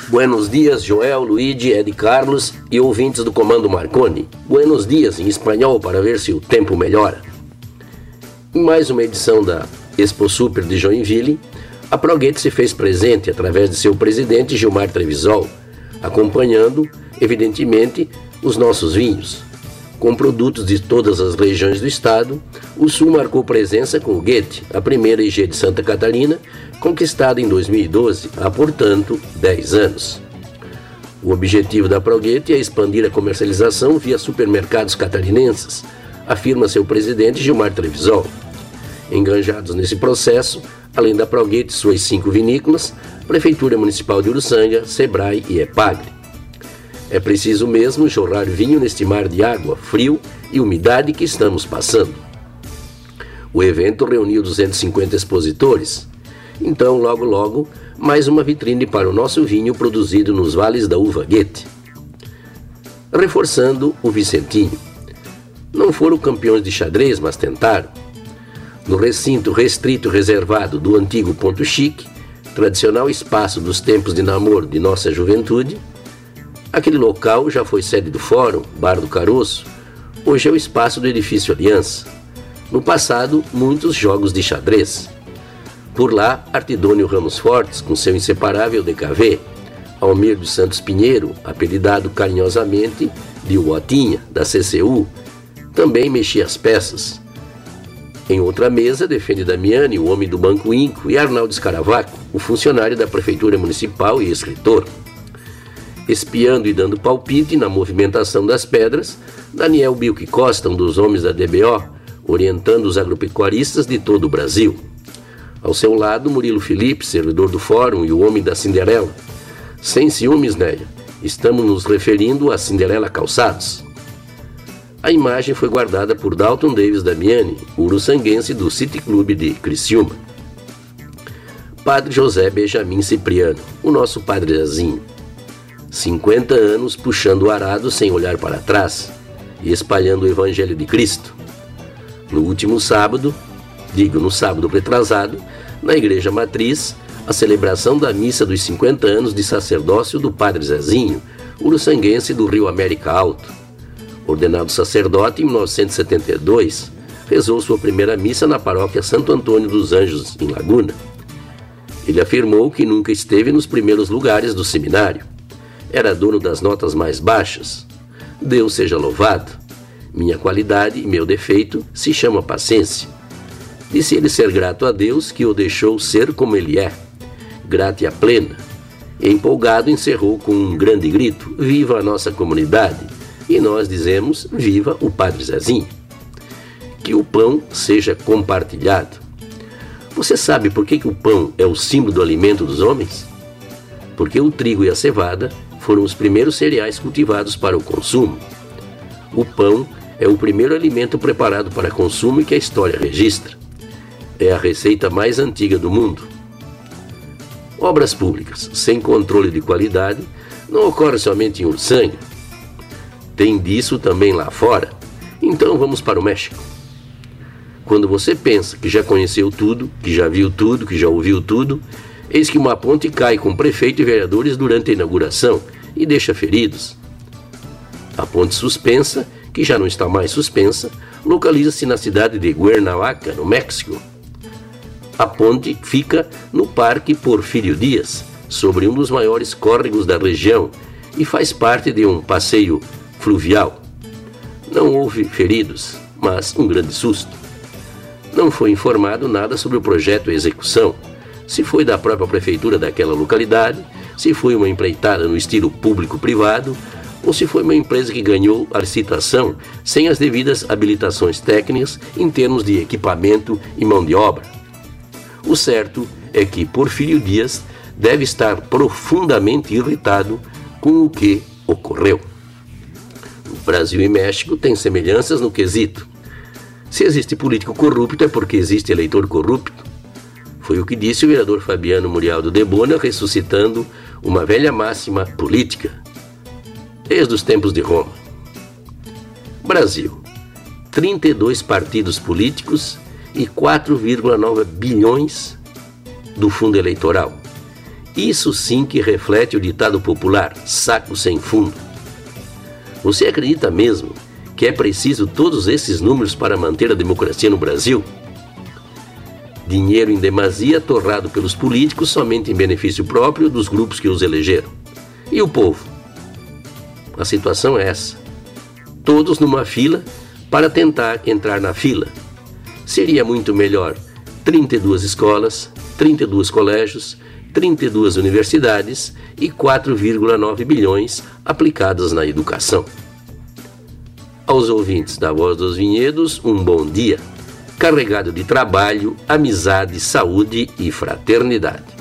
Buenos dias, Joel, Luigi, Ed Carlos e ouvintes do Comando Marconi. Buenos dias em espanhol para ver se o tempo melhora. Em mais uma edição da Expo Super de Joinville, a Proguete se fez presente através de seu presidente Gilmar Trevisol, acompanhando, evidentemente, os nossos vinhos. Com produtos de todas as regiões do estado, o Sul marcou presença com o Goethe, a primeira IG de Santa Catarina, conquistada em 2012, há, portanto, 10 anos. O objetivo da Proguete é expandir a comercialização via supermercados catarinenses, afirma seu presidente Gilmar Trevisol. Enganjados nesse processo, além da Proguete e suas 5 vinícolas, Prefeitura Municipal de Uruçanga, Sebrae e Epagre. É preciso mesmo jorrar vinho neste mar de água, frio e umidade que estamos passando. O evento reuniu 250 expositores. Então, logo, mais uma vitrine para o nosso vinho produzido nos vales da uva Goethe. Reforçando o Vicentinho. Não foram campeões de xadrez, mas tentaram. No recinto restrito reservado do antigo Ponto Chique, tradicional espaço dos tempos de namoro de nossa juventude, aquele local já foi sede do Fórum, Bar do Caroço, hoje é o espaço do Edifício Aliança. No passado, muitos jogos de xadrez. Por lá, Artidônio Ramos Fortes, com seu inseparável DKV, Almir dos Santos Pinheiro, apelidado carinhosamente de Uotinha, da CCU, também mexia as peças. Em outra mesa, defende Damiani, o homem do Banco Inco, e Arnaldo Scaravaco, o funcionário da Prefeitura Municipal e escritor. Espiando e dando palpite na movimentação das pedras, Daniel Bilque Costa, um dos homens da DBO, orientando os agropecuaristas de todo o Brasil. Ao seu lado, Murilo Felipe, servidor do Fórum e o homem da Cinderela. Sem ciúmes, Néia, estamos nos referindo a Cinderela Calçados. A imagem foi guardada por Dalton Davis Damiani, uruçanguense do City Clube de Criciúma. Padre José Benjamin Cipriano, o nosso Padre Zezinho. 50 anos puxando o arado sem olhar para trás e espalhando o Evangelho de Cristo. No último sábado, no sábado retrasado, na Igreja Matriz, a celebração da missa dos 50 anos de sacerdócio do Padre Zezinho, uruçanguense do Rio América Alto. Ordenado sacerdote em 1972, rezou sua primeira missa na paróquia Santo Antônio dos Anjos, em Laguna. Ele afirmou que nunca esteve nos primeiros lugares do seminário. Era dono das notas mais baixas. Deus seja louvado. Minha qualidade e meu defeito se chama paciência. Disse ele ser grato a Deus que o deixou ser como ele é. Grato e a plena. E empolgado encerrou com um grande grito: viva a nossa comunidade! E nós dizemos: viva o Padre Zezinho. Que o pão seja compartilhado. Você sabe por que o pão é o símbolo do alimento dos homens? Porque o trigo e a cevada foram os primeiros cereais cultivados para o consumo. O pão é o primeiro alimento preparado para consumo e que a história registra. É a receita mais antiga do mundo. Obras públicas sem controle de qualidade não ocorrem somente em Uruçanga. Tem disso também lá fora. Então vamos para o México. Quando você pensa que já conheceu tudo, que já viu tudo, que já ouviu tudo, eis que uma ponte cai com prefeito e vereadores durante a inauguração e deixa feridos. A ponte suspensa, que já não está mais suspensa, localiza-se na cidade de Cuernavaca, no México. A ponte fica no Parque Porfírio Dias, sobre um dos maiores córregos da região, e faz parte de um passeio fluvial. Não houve feridos, mas um grande susto. Não foi informado nada sobre o projeto e execução, se foi da própria prefeitura daquela localidade, se foi uma empreitada no estilo público-privado, ou se foi uma empresa que ganhou a licitação sem as devidas habilitações técnicas em termos de equipamento e mão de obra. O certo é que Porfírio Dias deve estar profundamente irritado com o que ocorreu. O Brasil e México têm semelhanças no quesito. Se existe político corrupto é porque existe eleitor corrupto. Foi o que disse o vereador Fabiano Murialdo de Bona, ressuscitando uma velha máxima política, desde os tempos de Roma. Brasil, 32 partidos políticos e 4,9 bilhões do fundo eleitoral. Isso sim que reflete o ditado popular, saco sem fundo. Você acredita mesmo que é preciso todos esses números para manter a democracia no Brasil? Dinheiro em demasia torrado pelos políticos somente em benefício próprio dos grupos que os elegeram. E o povo? A situação é essa. Todos numa fila para tentar entrar na fila. Seria muito melhor 32 escolas, 32 colégios, 32 universidades e 4,9 bilhões aplicados na educação. Aos ouvintes da Voz dos Vinhedos, um bom dia, carregado de trabalho, amizade, saúde e fraternidade.